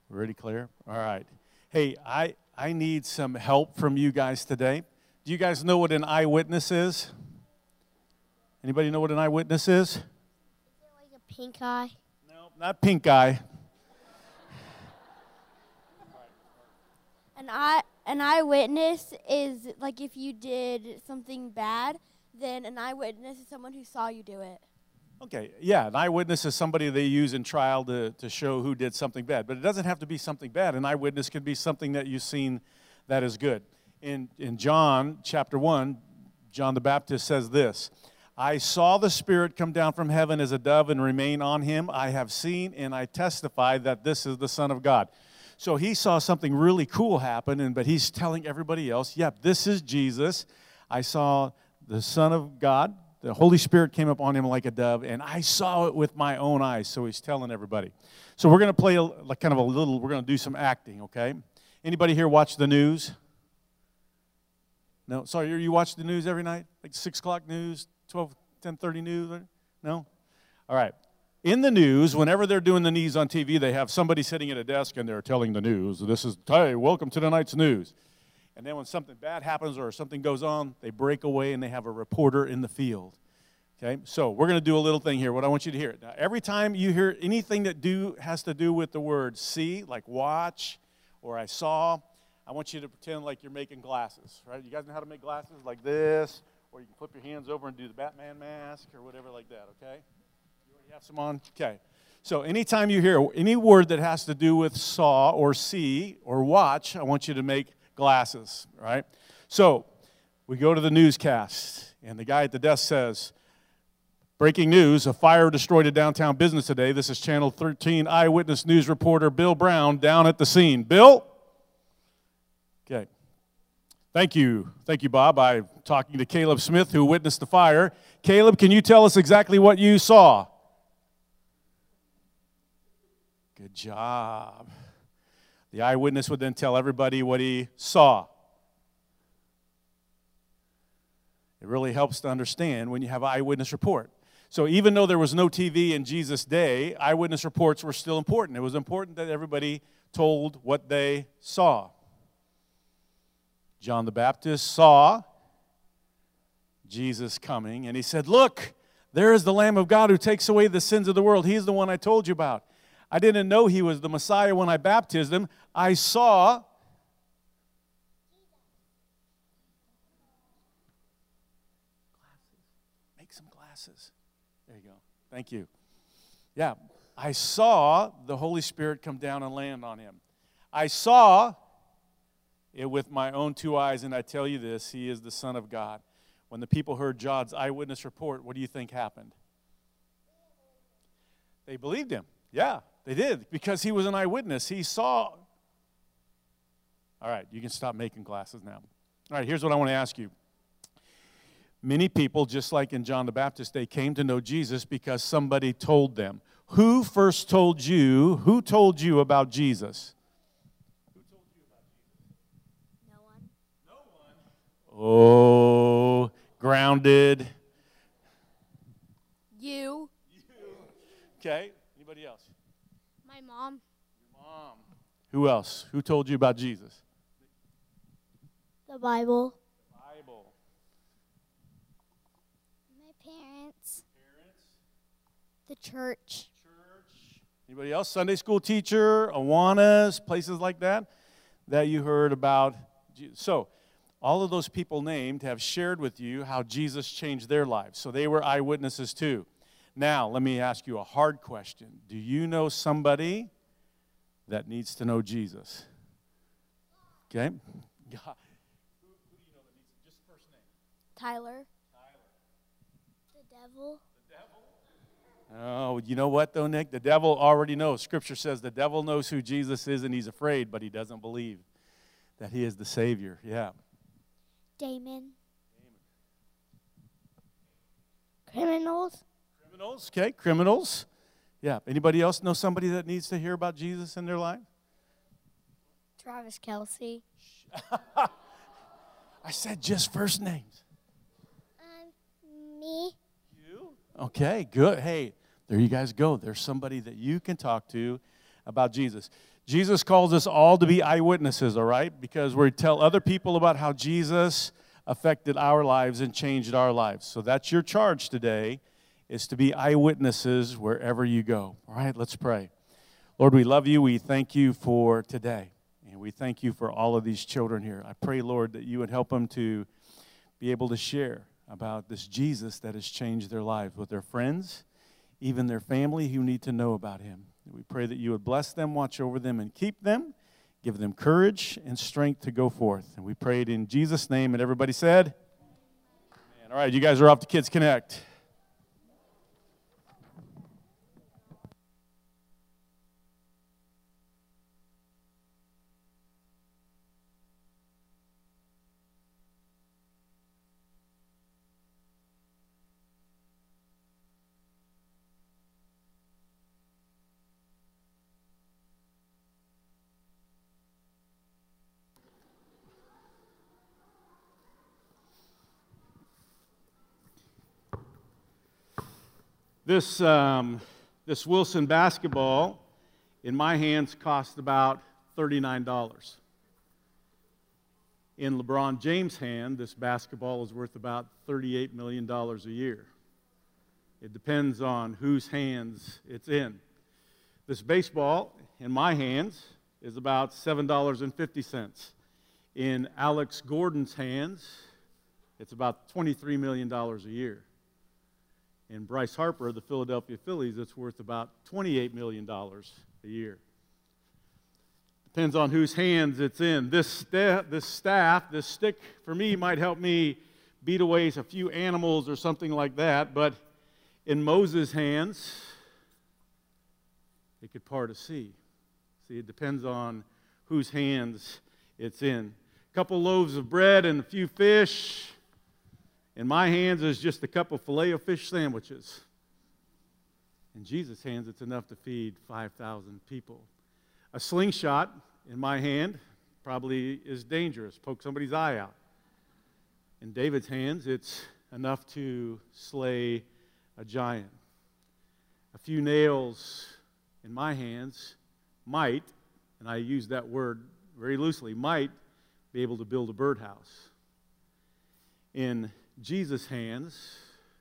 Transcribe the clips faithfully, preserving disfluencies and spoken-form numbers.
Ready, clear? All right. Hey, I, I need some help from you guys today. Do you guys know what an eyewitness is? Anybody know what an eyewitness is? Is it like a pink eye? No, not pink eye. An eye, an eyewitness is like if you did something bad, then an eyewitness is someone who saw you do it. Okay, yeah, an eyewitness is somebody they use in trial to, to show who did something bad. But it doesn't have to be something bad. An eyewitness can be something that you've seen that is good. In, in John chapter one, John the Baptist says this, I saw the Spirit come down from heaven as a dove and remain on him. I have seen and I testify that this is the Son of God. So he saw something really cool happen, and but he's telling everybody else, yep, this is Jesus. I saw the Son of God. The Holy Spirit came up on him like a dove, and I saw it with my own eyes. So he's telling everybody. So we're going to play a, like kind of a little, we're going to do some acting, okay? Anybody here watch the news? No? Sorry, you watch the news every night? Like six o'clock news, twelve, ten thirty news? No? All right. In the news, whenever they're doing the news on T V, they have somebody sitting at a desk, and they're telling the news. This is, hey, welcome to tonight's news. And then when something bad happens or something goes on, they break away and they have a reporter in the field. Okay, so we're going to do a little thing here. What I want you to hear. Now, every time you hear anything that do has to do with the word see, like watch or I saw, I want you to pretend like you're making glasses, right? You guys know how to make glasses like this, or you can flip your hands over and do the Batman mask or whatever like that, okay? You already have some on? Okay. So anytime you hear any word that has to do with saw or see or watch, I want you to make glasses, right? So we go to the newscast, and the guy at the desk says, breaking news, a fire destroyed a downtown business today. This is Channel thirteen eyewitness news reporter Bill Brown down at the scene. Bill? Okay. Thank you. Thank you, Bob. I'm talking to Caleb Smith, who witnessed the fire. Caleb, can you tell us exactly what you saw? Good job. The eyewitness would then tell everybody what he saw. It really helps to understand when you have an eyewitness report. So even though there was no T V in Jesus' day, eyewitness reports were still important. It was important that everybody told what they saw. John the Baptist saw Jesus coming, and he said, look, there is the Lamb of God who takes away the sins of the world. He's the one I told you about. I didn't know he was the Messiah when I baptized him. I saw glasses. Make some glasses. There you go. Thank you. Yeah, I saw the Holy Spirit come down and land on him. I saw it with my own two eyes, and I tell you this, he is the Son of God. When the people heard John's eyewitness report, what do you think happened? They believed him. Yeah, they did, because he was an eyewitness. He saw. All right, you can stop making glasses now. All right, here's what I want to ask you. Many people, just like in John the Baptist, they came to know Jesus because somebody told them. Who first told you, who told you about Jesus? Who told you about Jesus? No one. No one. Oh, grounded. You. You. Okay. Anybody else? My mom. Your mom. Who else? Who told you about Jesus? The Bible. The Bible. My parents. Parents. The church. Church. Anybody else? Sunday school teacher, Awanas, places like that, that you heard about. So, all of those people named have shared with you how Jesus changed their lives. So they were eyewitnesses too. Now, let me ask you a hard question. Do you know somebody that needs to know Jesus? Okay? God. Who, who do you know that needs just first name? Tyler. Tyler. The devil. The devil? Oh, you know what though, Nick? The devil already knows. Scripture says the devil knows who Jesus is and he's afraid, but he doesn't believe that he is the Savior. Yeah. Damon. Criminals. Criminals, okay, criminals. Yeah. Anybody else know somebody that needs to hear about Jesus in their life? Travis Kelce. I said just first names. Um, me. You? Okay, good. Hey, there you guys go. There's somebody that you can talk to about Jesus. Jesus calls us all to be eyewitnesses, all right? Because we tell other people about how Jesus affected our lives and changed our lives. So that's your charge today, is to be eyewitnesses wherever you go. All right, let's pray. Lord, we love you. We thank you for today. And we thank you for all of these children here. I pray, Lord, that you would help them to be able to share about this Jesus that has changed their lives with their friends, even their family who need to know about him. We pray that you would bless them, watch over them, and keep them. Give them courage and strength to go forth. And we pray it in Jesus' name. And everybody said, amen. All right, you guys are off to Kids Connect. This, um, this Wilson basketball in my hands cost about thirty-nine dollars. In LeBron James' hand, this basketball is worth about thirty-eight million dollars a year. It depends on whose hands it's in. This baseball in my hands is about seven dollars and fifty cents. In Alex Gordon's hands, it's about twenty-three million dollars a year. In Bryce Harper, the Philadelphia Phillies, it's worth about twenty-eight million dollars a year. Depends on whose hands it's in. This, sta- this staff, this stick, for me, might help me beat away a few animals or something like that, but in Moses' hands, it could part a sea. See, it depends on whose hands it's in. A couple loaves of bread and a few fish. In my hands is just a couple Filet-O-Fish sandwiches. In Jesus' hands, it's enough to feed five thousand people. A slingshot in my hand probably is dangerous, poke somebody's eye out. In David's hands, it's enough to slay a giant. A few nails in my hands might, and I use that word very loosely, might be able to build a birdhouse. In Jesus' hands,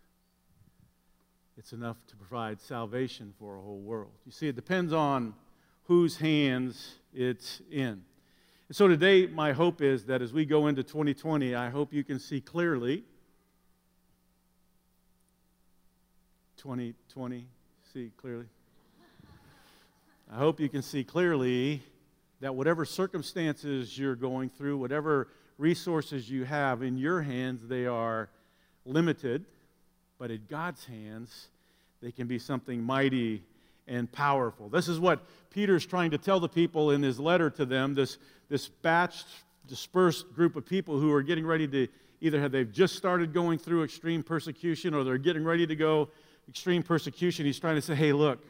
it's enough to provide salvation for a whole world. You see, it depends on whose hands it's in. And so today, my hope is that as we go into twenty twenty, I hope you can see clearly. twenty twenty, see clearly. I hope you can see clearly that whatever circumstances you're going through, whatever resources you have in your hands, they are limited, but in God's hands, they can be something mighty and powerful. This is what Peter's trying to tell the people in his letter to them, this, this batched, dispersed group of people who are getting ready to either have they've just started going through extreme persecution or they're getting ready to go extreme persecution. He's trying to say, hey, look,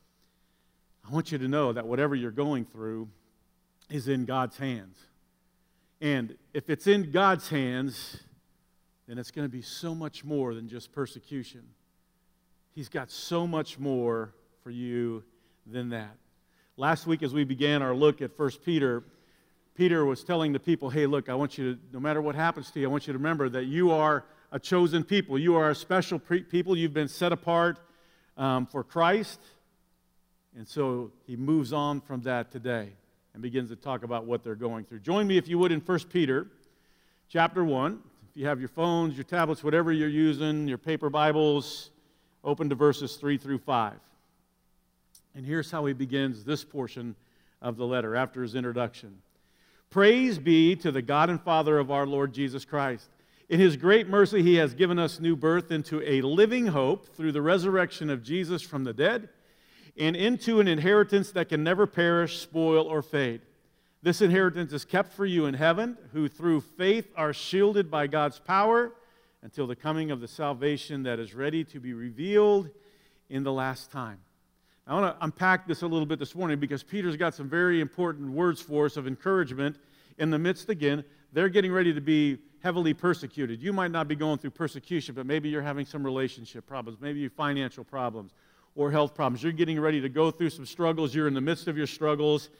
I want you to know that whatever you're going through is in God's hands. And if it's in God's hands, then it's going to be so much more than just persecution. He's got so much more for you than that. Last week as we began our look at First Peter, Peter was telling the people, hey, look, I want you to, no matter what happens to you, I want you to remember that you are a chosen people. You are a special pre- people. You've been set apart um, for Christ. And so he moves on from that today and begins to talk about what they're going through. Join me, if you would, in First Peter chapter one. If you have your phones, your tablets, whatever you're using, your paper Bibles, open to verses three through five. And here's how he begins this portion of the letter after his introduction. Praise be to the God and Father of our Lord Jesus Christ. In his great mercy, he has given us new birth into a living hope through the resurrection of Jesus from the dead, and into an inheritance that can never perish, spoil, or fade. This inheritance is kept for you in heaven, who through faith are shielded by God's power until the coming of the salvation that is ready to be revealed in the last time. I want to unpack this a little bit this morning because Peter's got some very important words for us of encouragement in the midst, again, they're getting ready to be heavily persecuted. You might not be going through persecution, but maybe you're having some relationship problems, maybe financial problems, or health problems. You're getting ready to go through some struggles. You're in the midst of your struggles,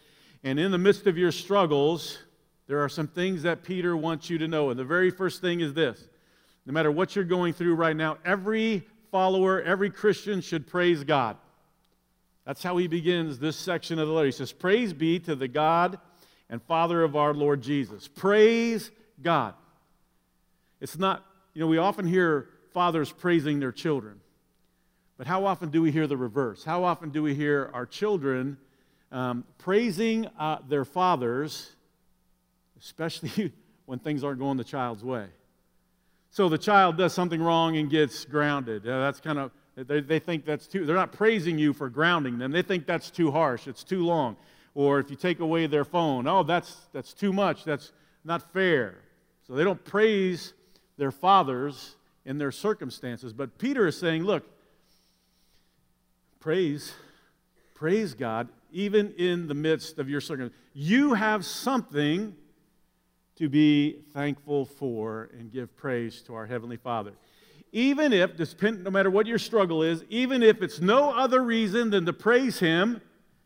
And in the midst of your struggles, there are some things that Peter wants you to know. And the very first thing is this. No matter what you're going through right now, every follower, every Christian should praise God. That's how he begins this section of the letter. He says, praise be to the God and Father of our Lord Jesus. Praise God. It's not, you know, we often hear fathers praising their children. But how often do we hear the reverse? How often do we hear our children um, praising uh, their fathers, especially when things aren't going the child's way? So the child does something wrong and gets grounded. Uh, that's kind of, they, they think that's too, they're not praising you for grounding them. They think that's too harsh, it's too long. Or if you take away their phone, oh, that's, that's too much, that's not fair. So they don't praise their fathers in their circumstances. But Peter is saying, look, praise, praise God, even in the midst of your circumstances. You have something to be thankful for and give praise to our Heavenly Father. Even if, no matter what your struggle is, even if it's no other reason than to praise Him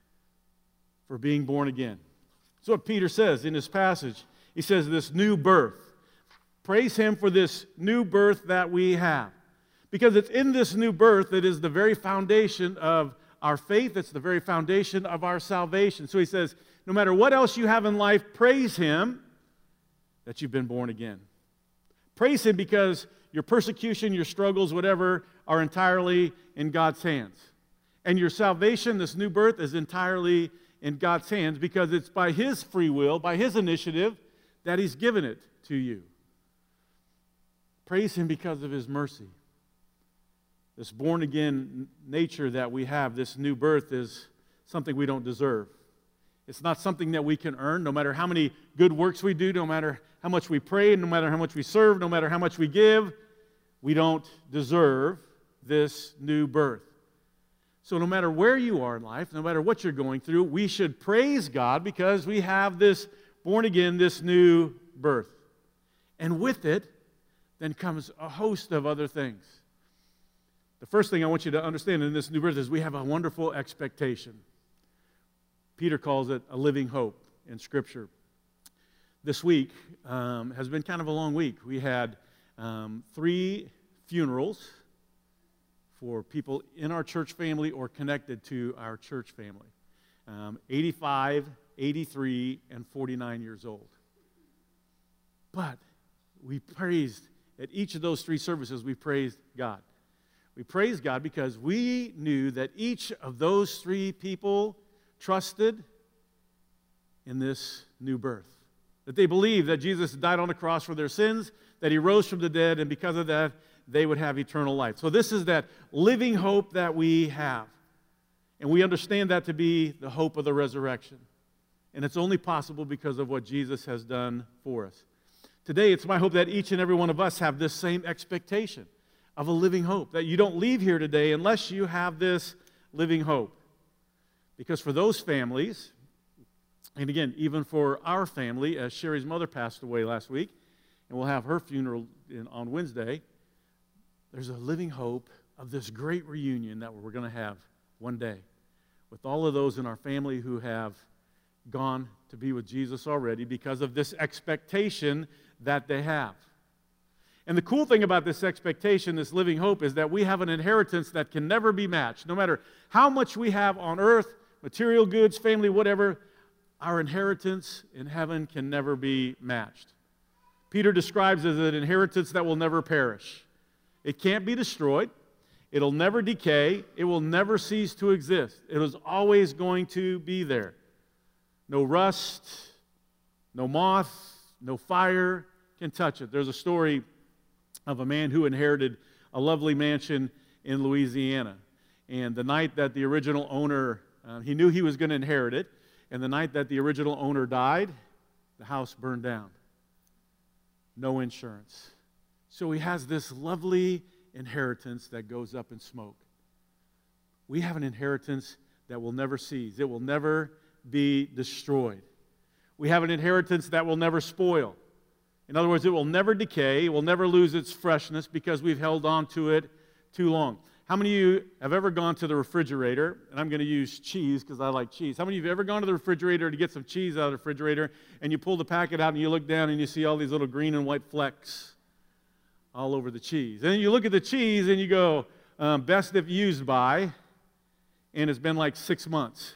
for being born again. That's what Peter says in this passage. He says this new birth. Praise Him for this new birth that we have. Because it's in this new birth that is the very foundation of our faith. It's the very foundation of our salvation. So he says, no matter what else you have in life, praise Him that you've been born again. Praise Him because your persecution, your struggles, whatever, are entirely in God's hands. And your salvation, this new birth, is entirely in God's hands because it's by His free will, by His initiative, that He's given it to you. Praise Him because of His mercy. This born-again nature that we have, this new birth, is something we don't deserve. It's not something that we can earn, no matter how many good works we do, no matter how much we pray, no matter how much we serve, no matter how much we give. We don't deserve this new birth. So no matter where you are in life, no matter what you're going through, we should praise God because we have this born again, this new birth. And with it, then comes a host of other things. The first thing I want you to understand in this new birth is we have a wonderful expectation. Peter calls it a living hope in Scripture. This week um, has been kind of a long week. We had um, three funerals for people in our church family or connected to our church family. Um, eighty-five, eighty-three, and forty-nine years old. But we praised, at each of those three services, we praised God. We praised God because we knew that each of those three people trusted in this new birth. That they believed that Jesus died on the cross for their sins, that He rose from the dead, and because of that, they would have eternal life. So this is that living hope that we have. And we understand that to be the hope of the resurrection. And it's only possible because of what Jesus has done for us. Today, it's my hope that each and every one of us have this same expectation of a living hope, that you don't leave here today unless you have this living hope. Because for those families, and again, even for our family, as Sherry's mother passed away last week, and we'll have her funeral in, on Wednesday, there's a living hope of this great reunion that we're going to have one day with all of those in our family who have gone to be with Jesus already because of this expectation that they have. And the cool thing about this expectation, this living hope, is that we have an inheritance that can never be matched. No matter how much we have on earth, material goods, family, whatever, our inheritance in heaven can never be matched. Peter describes it as an inheritance that will never perish. It can't be destroyed. It'll never decay. It will never cease to exist. It is always going to be there. No rust, no moth, no fire can touch it. There's a story of a man who inherited a lovely mansion in Louisiana. And the night that the original owner, uh, he knew he was going to inherit it, and the night that the original owner died, the house burned down. No insurance. So he has this lovely inheritance that goes up in smoke. We have an inheritance that will never cease. It will never be destroyed. We have an inheritance that will never spoil. In other words, it will never decay. It will never lose its freshness because we've held on to it too long. How many of you have ever gone to the refrigerator, and I'm going to use cheese because I like cheese. How many of you have ever gone to the refrigerator to get some cheese out of the refrigerator, and you pull the packet out and you look down and you see all these little green and white flecks all over the cheese? And then you look at the cheese and you go, um, best if used by, and it's been like six months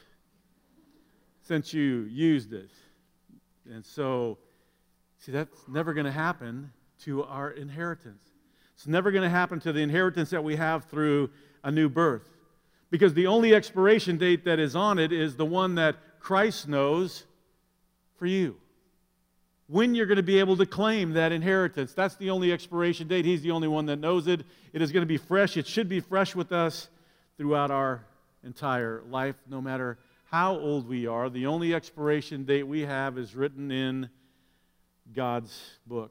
since you used it. And so, see, that's never going to happen to our inheritance. It's never going to happen to the inheritance that we have through a new birth. Because the only expiration date that is on it is the one that Christ knows for you. When you're going to be able to claim that inheritance. That's the only expiration date. He's the only one that knows it. It is going to be fresh. It should be fresh with us throughout our entire life, no matter how old we are. The only expiration date we have is written in God's book.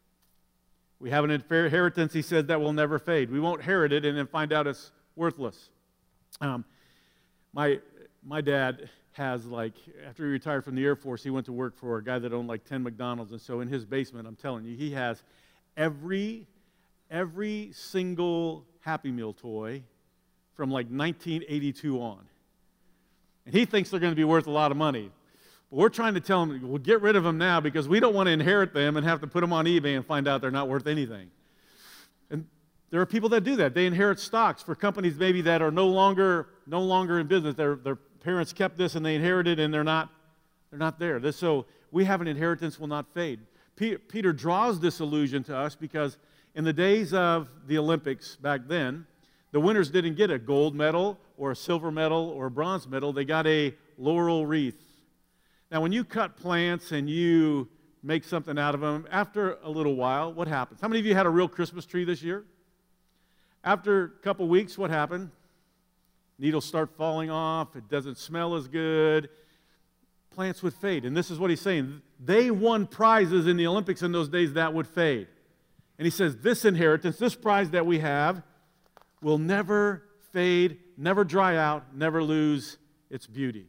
We have an inheritance, he says, that will never fade. We won't inherit it and then find out it's worthless. Um, my, my dad has, like, after he retired from the Air Force, he went to work for a guy that owned like ten McDonald's. And so in his basement, I'm telling you, he has every, every single Happy Meal toy from like nineteen eighty-two on. And he thinks they're going to be worth a lot of money. But we're trying to tell him, well, get rid of them now because we don't want to inherit them and have to put them on eBay and find out they're not worth anything. And there are people that do that. They inherit stocks for companies maybe that are no longer no longer in business. Their, their parents kept this and they inherited and they're not, they're not there. This, so we have an inheritance will not fade. P- Peter draws this allusion to us because in the days of the Olympics back then, the winners didn't get a gold medal or a silver medal or a bronze medal. They got a laurel wreath. Now, when you cut plants and you make something out of them, after a little while, what happens? How many of you had a real Christmas tree this year? After a couple weeks, what happened? Needles start falling off. It doesn't smell as good. Plants would fade. And this is what he's saying. They won prizes in the Olympics in those days that would fade. And he says, this inheritance, this prize that we have, will never fade, never dry out, never lose its beauty.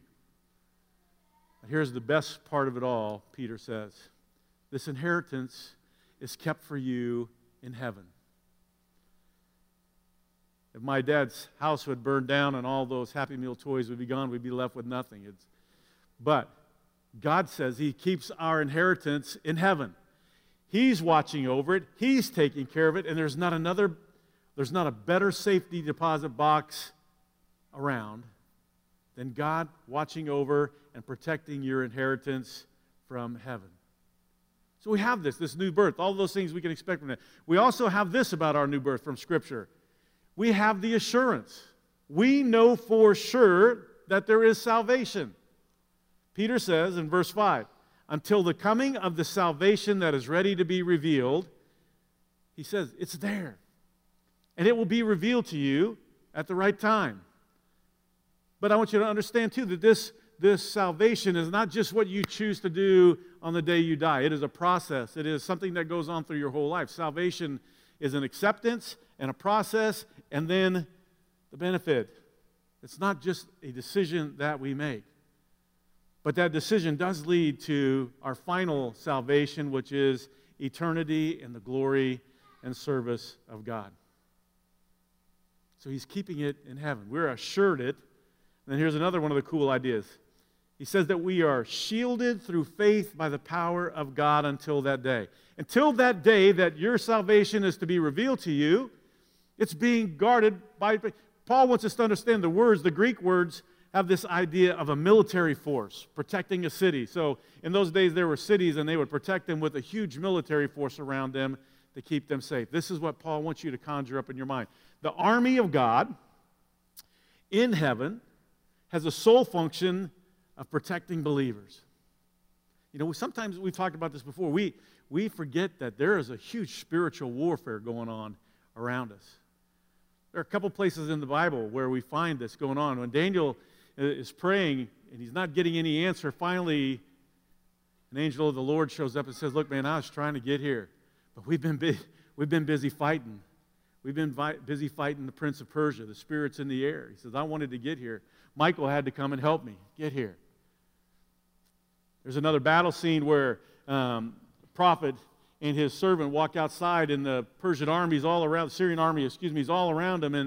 But here's the best part of it all, Peter says. This inheritance is kept for you in heaven. If my dad's house would burn down and all those Happy Meal toys would be gone, we'd be left with nothing. It's, but God says he keeps our inheritance in heaven. He's watching over it. He's taking care of it. And there's not another, there's not a better safety deposit box around than God watching over and protecting your inheritance from heaven. So we have this, this new birth, all those things we can expect from it. We also have this about our new birth from Scripture. We have the assurance. We know for sure that there is salvation. Peter says in verse five, until the coming of the salvation that is ready to be revealed, he says, it's there. And it will be revealed to you at the right time. But I want you to understand, too, that this, this salvation is not just what you choose to do on the day you die. It is a process. It is something that goes on through your whole life. Salvation is an acceptance and a process, and then the benefit. It's not just a decision that we make. But that decision does lead to our final salvation, which is eternity in the glory and service of God. So he's keeping it in heaven. We're assured it. And then here's another one of the cool ideas. He says that we are shielded through faith by the power of God until that day. Until that day that your salvation is to be revealed to you, it's being guarded by... Paul wants us to understand the words, the Greek words, have this idea of a military force protecting a city. So in those days there were cities and they would protect them with a huge military force around them to keep them safe. This is what Paul wants you to conjure up in your mind. The army of God in heaven has a sole function of protecting believers. You know, sometimes we've talked about this before. We, we forget that there is a huge spiritual warfare going on around us. There are a couple places in the Bible where we find this going on. When Daniel is praying and he's not getting any answer, finally an angel of the Lord shows up and says, look, man, I was trying to get here, but we've been, bu- we've been busy fighting. We've been vi- busy fighting the prince of Persia, the spirits in the air. He says, I wanted to get here. Michael had to come and help me get here. There's another battle scene where um, the prophet and his servant walk outside and the Persian army is all around, the Syrian army, excuse me, is all around him, and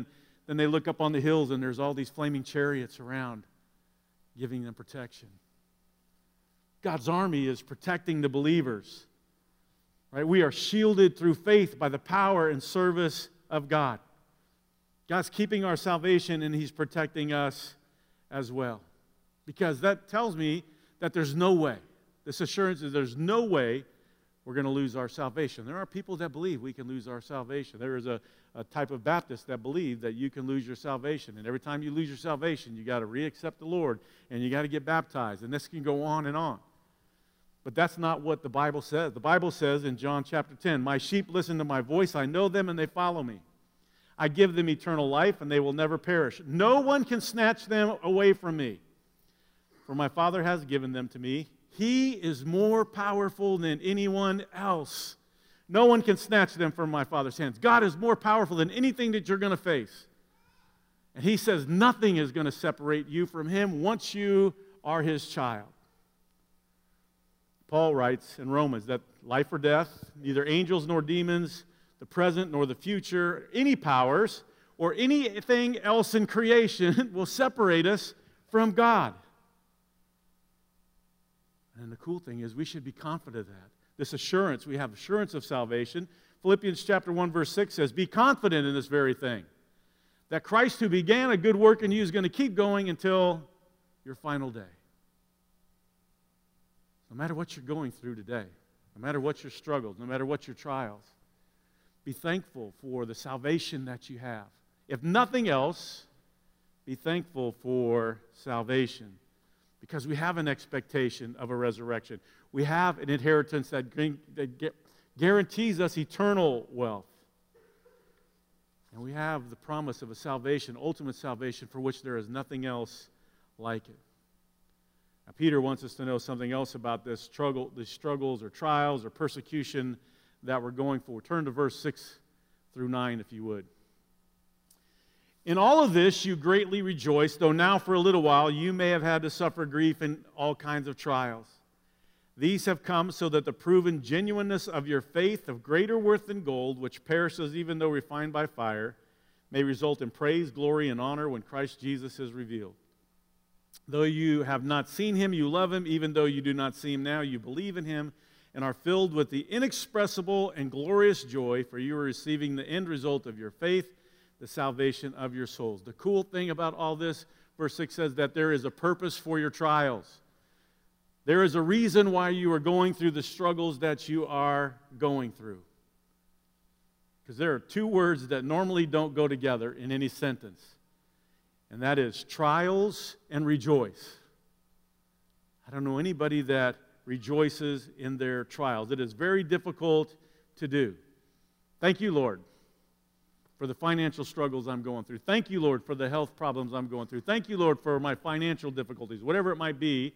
then they look up on the hills and there's all these flaming chariots around giving them protection. God's army is protecting the believers. Right? We are shielded through faith by the power and service of God. God's keeping our salvation and He's protecting us as well. Because that tells me that there's no way. This assurance is there's no way we're going to lose our salvation. There are people that believe we can lose our salvation. There is a, a type of Baptist that believe that you can lose your salvation. And every time you lose your salvation, you got to re-accept the Lord and you got to get baptized. And this can go on and on. But that's not what the Bible says. The Bible says in John chapter ten, "My sheep listen to my voice. I know them and they follow me. I give them eternal life and they will never perish. No one can snatch them away from me. For my Father has given them to me. He is more powerful than anyone else. No one can snatch them from my Father's hands." God is more powerful than anything that you're going to face. And He says nothing is going to separate you from Him once you are His child. Paul writes in Romans that life or death, neither angels nor demons, the present nor the future, any powers, or anything else in creation will separate us from God. And the cool thing is we should be confident of that. This assurance, we have assurance of salvation. Philippians chapter one verse six says, "Be confident in this very thing, that Christ who began a good work in you is going to keep going until your final day." No matter what you're going through today, no matter what your struggles, no matter what your trials, be thankful for the salvation that you have. If nothing else, be thankful for salvation. Because we have an expectation of a resurrection. We have an inheritance that guarantees us eternal wealth. And we have the promise of a salvation, ultimate salvation, for which there is nothing else like it. Now, Peter wants us to know something else about this struggle, these struggles or trials or persecution that we're going for. Turn to verse six through nine, if you would. "In all of this you greatly rejoice, though now for a little while you may have had to suffer grief in all kinds of trials. These have come so that the proven genuineness of your faith, of greater worth than gold, which perishes even though refined by fire, may result in praise, glory, and honor when Christ Jesus is revealed. Though you have not seen Him, you love Him. Even though you do not see Him now, you believe in Him and are filled with the inexpressible and glorious joy, for you are receiving the end result of your faith, the salvation of your souls." The cool thing about all this, verse six says that there is a purpose for your trials. There is a reason why you are going through the struggles that you are going through. Because there are two words that normally don't go together in any sentence. And that is trials and rejoice. I don't know anybody that rejoices in their trials. It is very difficult to do. Thank you, Lord, for the financial struggles I'm going through. Thank you, Lord, for the health problems I'm going through. Thank you, Lord, for my financial difficulties. Whatever it might be,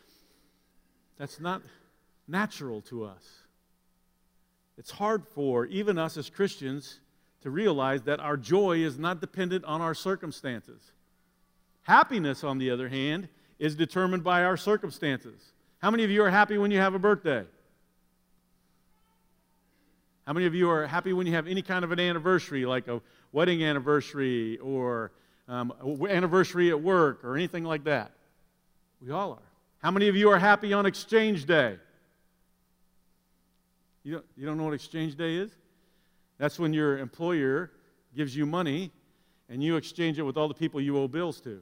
that's not natural to us. It's hard for even us as Christians to realize that our joy is not dependent on our circumstances. Happiness, on the other hand, is determined by our circumstances. How many of you are happy when you have a birthday? How many of you are happy when you have any kind of an anniversary, like a wedding anniversary or um, an anniversary at work or anything like that? We all are. How many of you are happy on Exchange Day? You don't, you don't know what Exchange Day is? That's when your employer gives you money and you exchange it with all the people you owe bills to.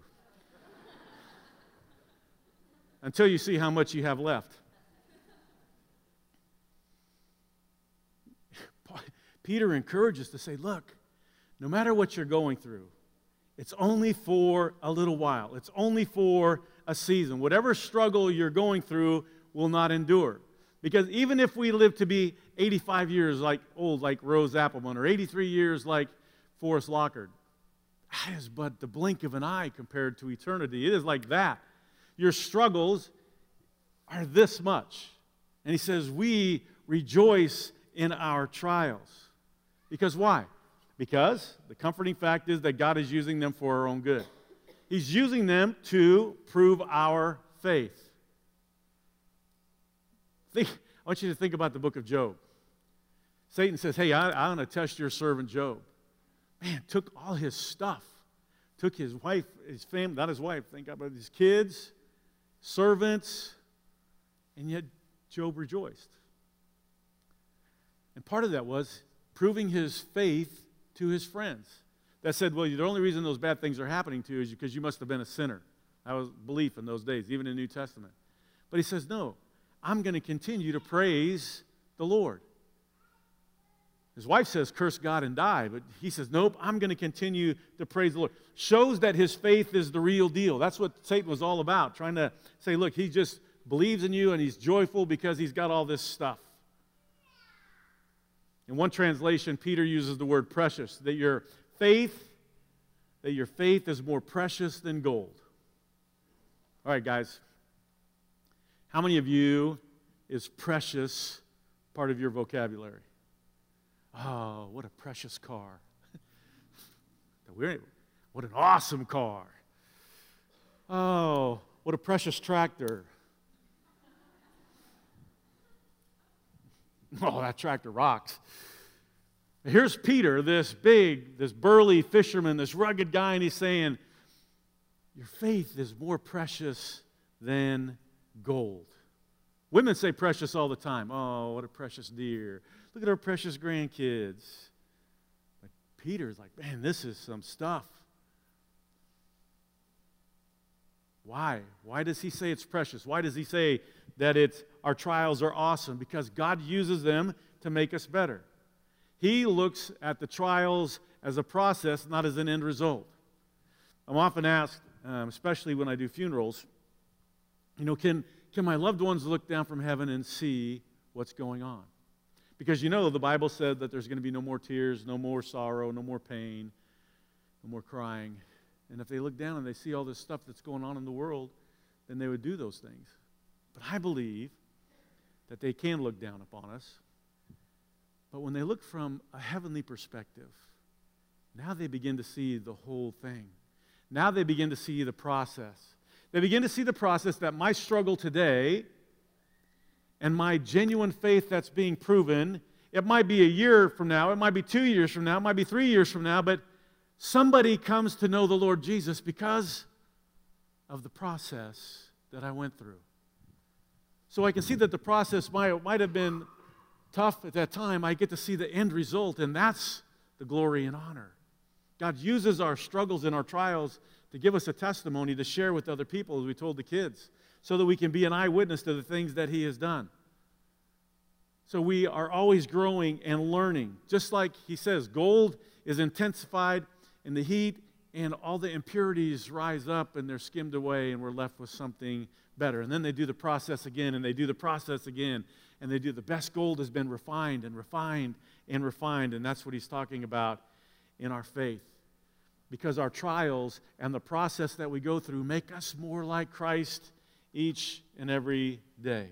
Until you see how much you have left. Peter encourages us to say, look, no matter what you're going through, it's only for a little while. It's only for a season. Whatever struggle you're going through will not endure. Because even if we live to be eighty-five years like old like Rose Appleman or eighty-three years like Forrest Lockard, that is but the blink of an eye compared to eternity. It is like that. Your struggles are this much. And he says, we rejoice in our trials. Because why? Because the comforting fact is that God is using them for our own good. He's using them to prove our faith. Think, I want you to think about the book of Job. Satan says, hey, I, I'm going to test your servant Job. Man, took all his stuff. took his wife, his family, not his wife, thank God, but his kids, servants, and yet Job rejoiced. And part of that was proving his faith to his friends that said, well, the only reason those bad things are happening to you is because you must have been a sinner. That was belief in those days, even in the New Testament. But he says, no, I'm going to continue to praise the Lord. His wife says, curse God and die. But he says, nope, I'm going to continue to praise the Lord. Shows that his faith is the real deal. That's what Satan was all about, trying to say, look, he just believes in you and he's joyful because he's got all this stuff. In one translation, Peter uses the word precious, that your faith, that your faith is more precious than gold. All right, guys. How many of you is precious part of your vocabulary? Oh, what a precious car. What an awesome car. Oh, what a precious tractor. Oh, that tractor rocks. Here's Peter, this big, this burly fisherman, this rugged guy, and he's saying, your faith is more precious than gold. Women say precious all the time. Oh, what a precious dear. Look at our precious grandkids. But Peter's like, man, this is some stuff. Why? Why does he say it's precious? Why does he say that it's, our trials are awesome? Because God uses them to make us better. He looks at the trials as a process, not as an end result. I'm often asked, um, especially when I do funerals, you know, can, can my loved ones look down from heaven and see what's going on? Because you know the Bible said that there's going to be no more tears, no more sorrow, no more pain, no more crying. And if they look down and they see all this stuff that's going on in the world, then they would do those things. But I believe that they can look down upon us. But when they look from a heavenly perspective, now they begin to see the whole thing. Now they begin to see the process. They begin to see the process that my struggle today and my genuine faith that's being proven, it might be a year from now, it might be two years from now, it might be three years from now, but somebody comes to know the Lord Jesus because of the process that I went through. So I can see that the process might, might have been tough at that time. I get to see the end result, and that's the glory and honor. God uses our struggles and our trials to give us a testimony to share with other people, as we told the kids, so that we can be an eyewitness to the things that He has done. So we are always growing and learning. Just like He says, gold is intensified in the heat, and all the impurities rise up, and they're skimmed away, and we're left with something better. And then they do the process again, and they do the process again, and they do the best gold has been refined and refined and refined, and that's what He's talking about in our faith. Because our trials and the process that we go through make us more like Christ each and every day.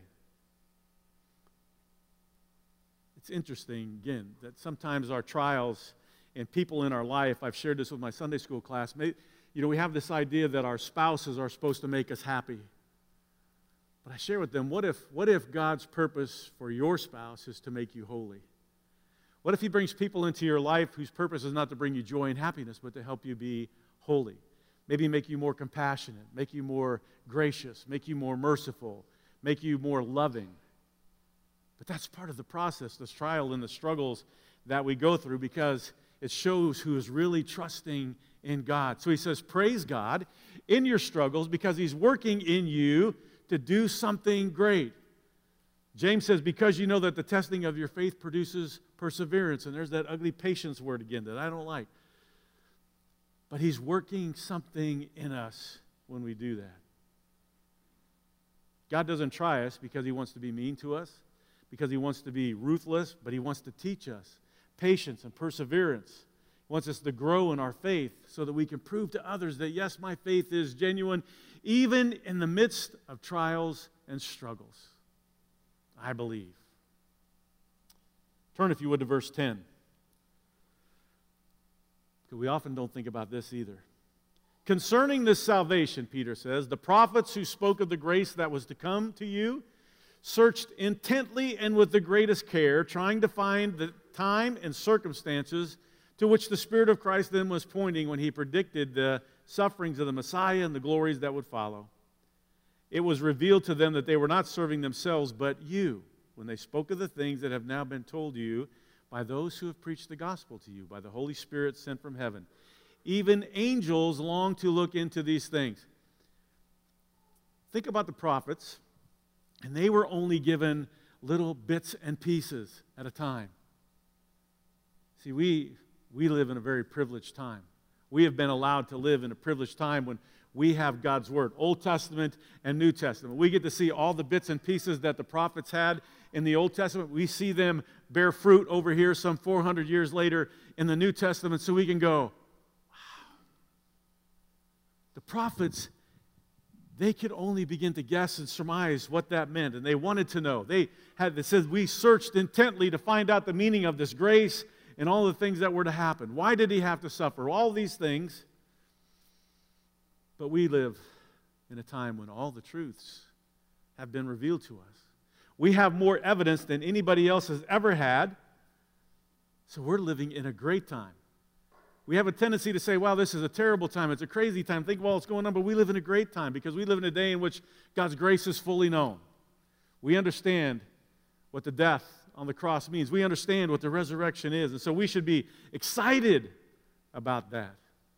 It's interesting, again, that sometimes our trials and people in our life, I've shared this with my Sunday school class, may, you know, we have this idea that our spouses are supposed to make us happy. But I share with them, what if, what if God's purpose for your spouse is to make you holy? What if He brings people into your life whose purpose is not to bring you joy and happiness, but to help you be holy? Maybe make you more compassionate, make you more gracious, make you more merciful, make you more loving. But that's part of the process, this trial and the struggles that we go through, because it shows who is really trusting in God. So he says, praise God in your struggles because He's working in you to do something great. James says, because you know that the testing of your faith produces perseverance. And there's that ugly patience word again that I don't like. But He's working something in us when we do that. God doesn't try us because He wants to be mean to us, because He wants to be ruthless, but He wants to teach us patience and perseverance. He wants us to grow in our faith so that we can prove to others that, yes, my faith is genuine, even in the midst of trials and struggles. I believe. Turn, if you would, to verse ten. Because we often don't think about this either. Concerning this salvation, Peter says, the prophets who spoke of the grace that was to come to you searched intently and with the greatest care, trying to find the time and circumstances to which the Spirit of Christ then was pointing when He predicted the sufferings of the Messiah and the glories that would follow. It was revealed to them that they were not serving themselves, but you, when they spoke of the things that have now been told you by those who have preached the gospel to you, by the Holy Spirit sent from heaven. Even angels long to look into these things. Think about the prophets, and they were only given little bits and pieces at a time. See, we, we live in a very privileged time. We have been allowed to live in a privileged time when we have God's Word, Old Testament and New Testament. We get to see all the bits and pieces that the prophets had in the Old Testament. We see them bear fruit over here some four hundred years later in the New Testament, so we can go, wow. The prophets, they could only begin to guess and surmise what that meant, and they wanted to know. They had, it says, we searched intently to find out the meaning of this grace and all the things that were to happen. Why did he have to suffer? All these things. But we live in a time when all the truths have been revealed to us. We have more evidence than anybody else has ever had, so we're living in a great time. We have a tendency to say, wow, this is a terrible time, it's a crazy time, think of all that's going on, but we live in a great time because we live in a day in which God's grace is fully known. We understand what the death on the cross means. We understand what the resurrection is, and so we should be excited about that.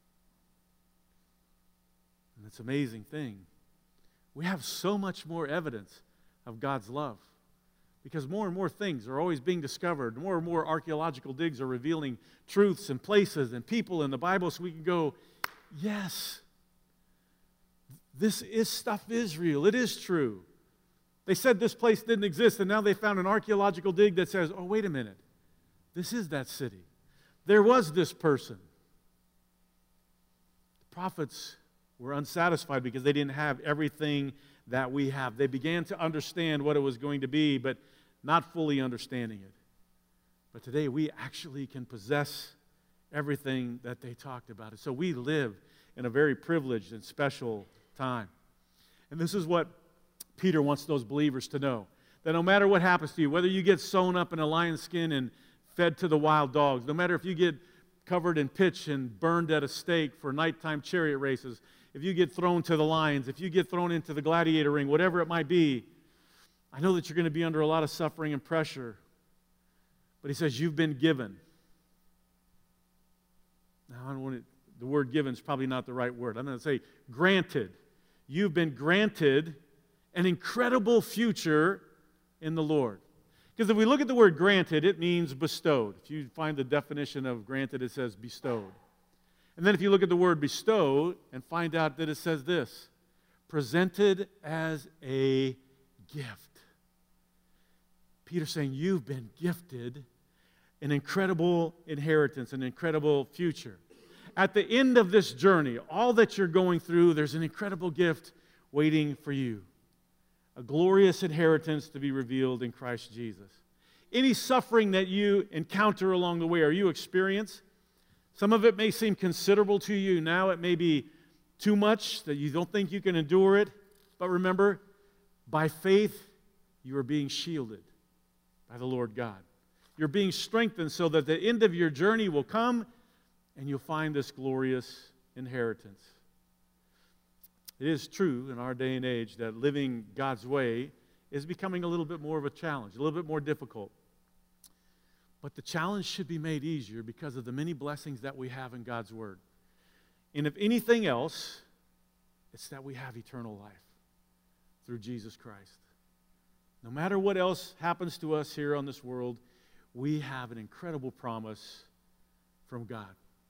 And it's an amazing thing. We have so much more evidence of God's love because more and more things are always being discovered. More and more archaeological digs are revealing truths and places and people in the Bible, so we can go, yes, this is stuff is real. It is true. They said this place didn't exist, and now they found an archaeological dig that says, oh, wait a minute, this is that city. There was this person. The prophets were unsatisfied because they didn't have everything that we have. They began to understand what it was going to be, but not fully understanding it. But today we actually can possess everything that they talked about. So we live in a very privileged and special time. And this is what Peter wants those believers to know, that no matter what happens to you, whether you get sewn up in a lion's skin and fed to the wild dogs, no matter if you get covered in pitch and burned at a stake for nighttime chariot races, if you get thrown to the lions, if you get thrown into the gladiator ring, whatever it might be, I know that you're going to be under a lot of suffering and pressure. But he says, you've been given. Now, I don't want to, the word given is probably not the right word. I'm going to say granted. You've been granted an incredible future in the Lord. Because if we look at the word granted, it means bestowed. If you find the definition of granted, it says bestowed. And then if you look at the word bestow and find out that it says this, presented as a gift. Peter's saying you've been gifted an incredible inheritance, an incredible future. At the end of this journey, all that you're going through, there's an incredible gift waiting for you. A glorious inheritance to be revealed in Christ Jesus. Any suffering that you encounter along the way or you experience, some of it may seem considerable to you. Now it may be too much that you don't think you can endure it. But remember, by faith, you are being shielded by the Lord God. You're being strengthened so that the end of your journey will come and you'll find this glorious inheritance. It is true in our day and age that living God's way is becoming a little bit more of a challenge, a little bit more difficult. But the challenge should be made easier because of the many blessings that we have in God's Word. And if anything else, it's that we have eternal life through Jesus Christ. No matter what else happens to us here on this world, we have an incredible promise from God.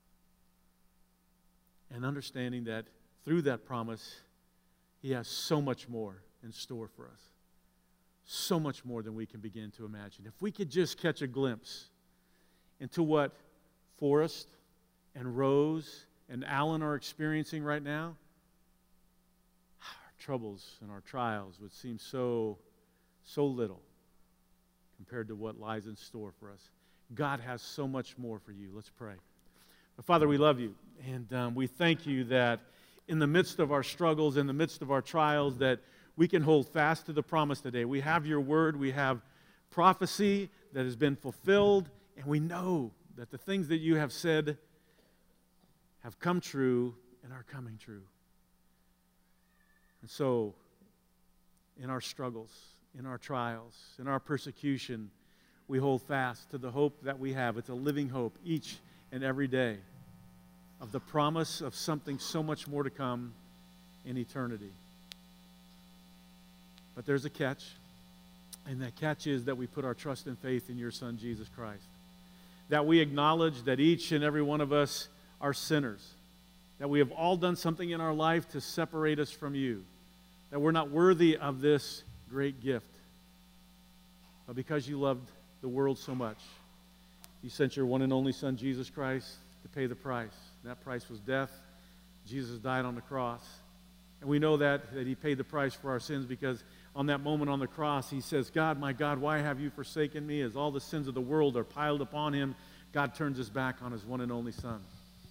And understanding that through that promise, He has so much more in store for us. So much more than we can begin to imagine. If we could just catch a glimpse into what Forrest and Rose and Alan are experiencing right now, our troubles and our trials would seem so, so little compared to what lies in store for us. God has so much more for you. Let's pray. But Father, we love you, and um, we thank you that in the midst of our struggles, in the midst of our trials, that we can hold fast to the promise today. We have your word, we have prophecy that has been fulfilled, and we know that the things that you have said have come true and are coming true. And so, in our struggles, in our trials, in our persecution, we hold fast to the hope that we have. It's a living hope each and every day of the promise of something so much more to come in eternity. But there's a catch, and that catch is that we put our trust and faith in your Son, Jesus Christ. That we acknowledge that each and every one of us are sinners. That we have all done something in our life to separate us from you. That we're not worthy of this great gift. But because you loved the world so much, you sent your one and only Son, Jesus Christ, to pay the price. And that price was death. Jesus died on the cross. And we know that, that he paid the price for our sins because on that moment on the cross, he says, God, my God, why have you forsaken me? As all the sins of the world are piled upon him, God turns his back on his one and only Son.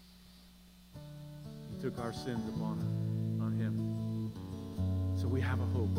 He took our sins upon him, on him. So we have a hope.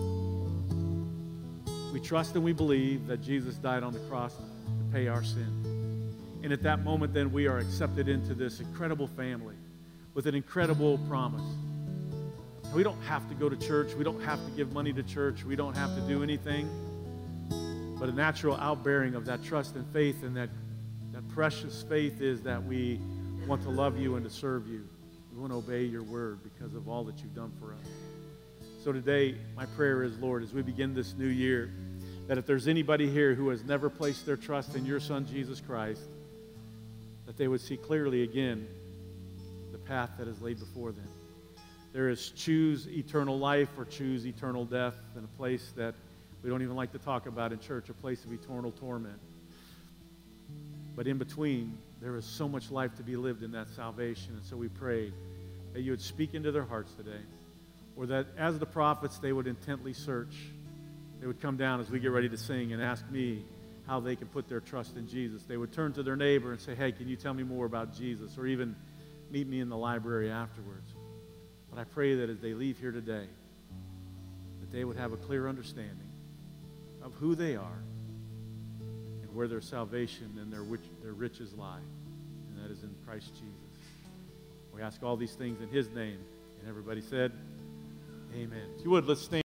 We trust and we believe that Jesus died on the cross to pay our sin. And at that moment, then, we are accepted into this incredible family with an incredible promise. We don't have to go to church. We don't have to give money to church. We don't have to do anything. But a natural outbearing of that trust and faith and that, that precious faith is that we want to love you and to serve you. We want to obey your word because of all that you've done for us. So today, my prayer is, Lord, as we begin this new year, that if there's anybody here who has never placed their trust in your Son, Jesus Christ, that they would see clearly again the path that is laid before them. There is choose eternal life or choose eternal death in a place that we don't even like to talk about in church, a place of eternal torment. But in between, there is so much life to be lived in that salvation. And so we pray that you would speak into their hearts today, or that as the prophets, they would intently search. They would come down as we get ready to sing and ask me how they can put their trust in Jesus. They would turn to their neighbor and say, hey, can you tell me more about Jesus? Or even meet me in the library afterwards. But I pray that as they leave here today, that they would have a clear understanding of who they are and where their salvation and their, rich, their riches lie. And that is in Christ Jesus. We ask all these things in his name. And everybody said, amen. If you would, let's stand.